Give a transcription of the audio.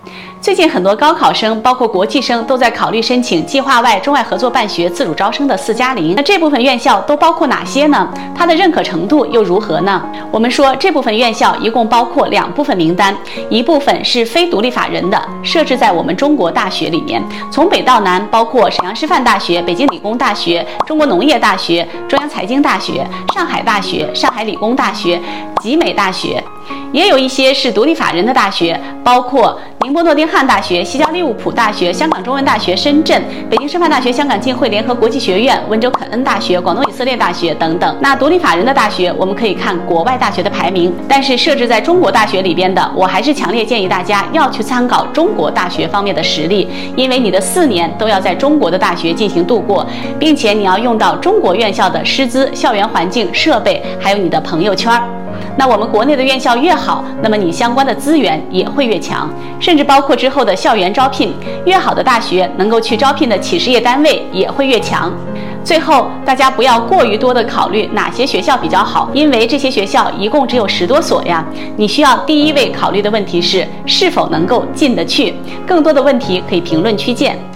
最近很多高考生，包括国际生，都在考虑申请计划外中外合作办学自主招生的4+0。那这部分院校都包括哪些呢？它的认可程度又如何呢？我们说这部分院校一共包括2部分名单，一部分是非独立法人的，设置在我们中国大学里面，从北到南包括沈阳师范大学、北京理工大学、中国农业大学、中央财经大学、上海大学、上海理工大学、集美大学。也有一些是独立法人的大学，包括宁波诺丁汉大学、西交利物浦大学、香港中文大学深圳、北京师范大学、香港浸会联合国际学院、温州肯恩大学、广东以色列大学等等。那独立法人的大学，我们可以看国外大学的排名，但是设置在中国大学里边的，我还是强烈建议大家要去参考中国大学方面的实力，因为你的4年都要在中国的大学进行度过，并且你要用到中国院校的师资、校园环境、设备，还有你的朋友圈。那我们国内的院校越好，那么你相关的资源也会越强，甚至包括之后的校园招聘，越好的大学能够去招聘的企事业单位也会越强。最后，大家不要过于多的考虑哪些学校比较好，因为这些学校一共只有10多所呀。你需要第一位考虑的问题是否能够进得去，更多的问题可以评论区见。